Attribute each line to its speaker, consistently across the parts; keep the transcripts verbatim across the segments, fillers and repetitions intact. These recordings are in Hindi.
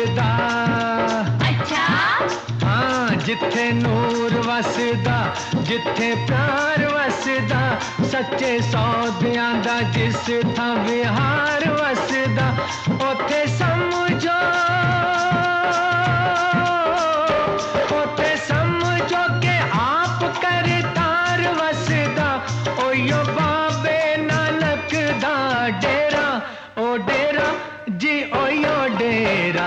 Speaker 1: वसदा।
Speaker 2: अच्छा
Speaker 1: हाँ जिथे नूर वसदा, जिथे प्यार वसदा, सच्चे सौदियां दा जिस थां विहार वसदा, ओथे समझो ओथे समझो के आप करतार वसदा। ओयो बाबे नानक दा डेरा, ओ डेरा जी ओयो डेरा।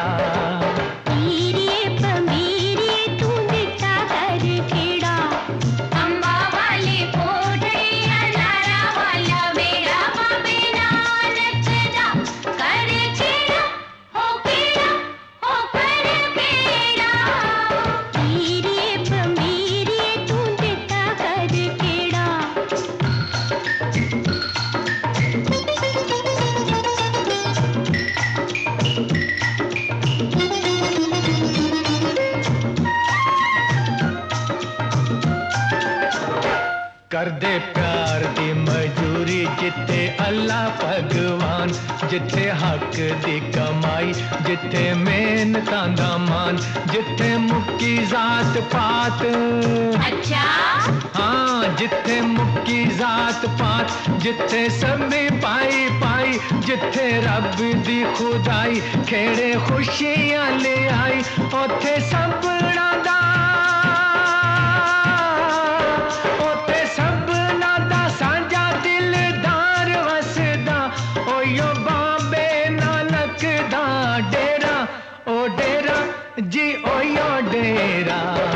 Speaker 1: कर दे प्यार दी मजूरी जिथे अल्लाह भगवान, जिथे हक दी कमाई, जिथे मेहनतां दा मान, जिथे मुक्की जात पात।
Speaker 2: अच्छा
Speaker 1: हाँ जिथे मुक्की जात पात, जिथे सभी पाई पाई, जिथे रब दी खुदाई खेड़े खुशियां ले आई, ओथे सबना दा डेरा, ओ डेरा जी ओयो डेरा।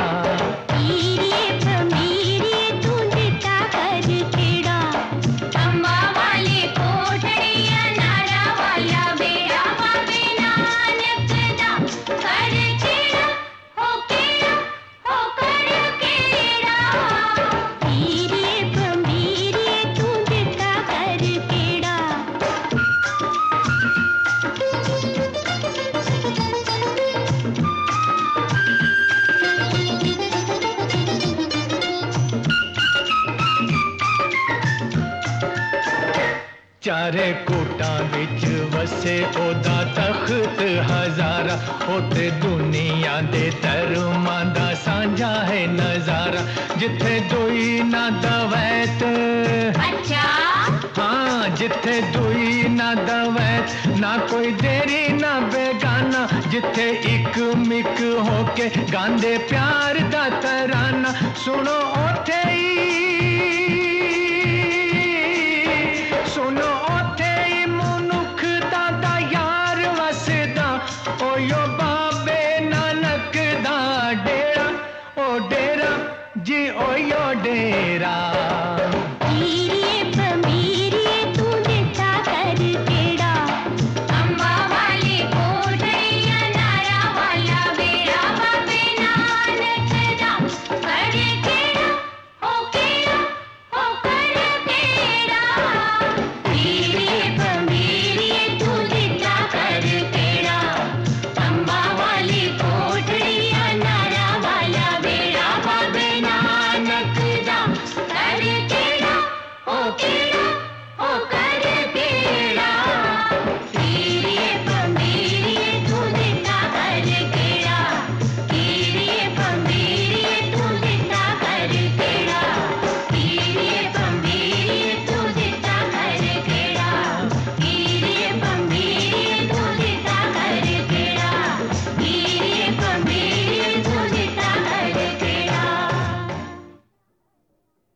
Speaker 1: चारे कोटां विच वसे ओदा तख्त हजारा, ओते दुनिया दे धर्मां दा सांझा है नजारा, जिथे दुई ना दवैत।
Speaker 2: अच्छा
Speaker 1: हाँ जिथे दुई ना दवैत, ना कोई देरी ना बेगाना, जिथे इक मिक होके गांदे प्यार दा तराना, सुनो ओथे सुनो ओथे मनुख दा यार वसदा, ओयो बाबे नानक दा डेरा, ओ डेरा जी ओयो डेरा।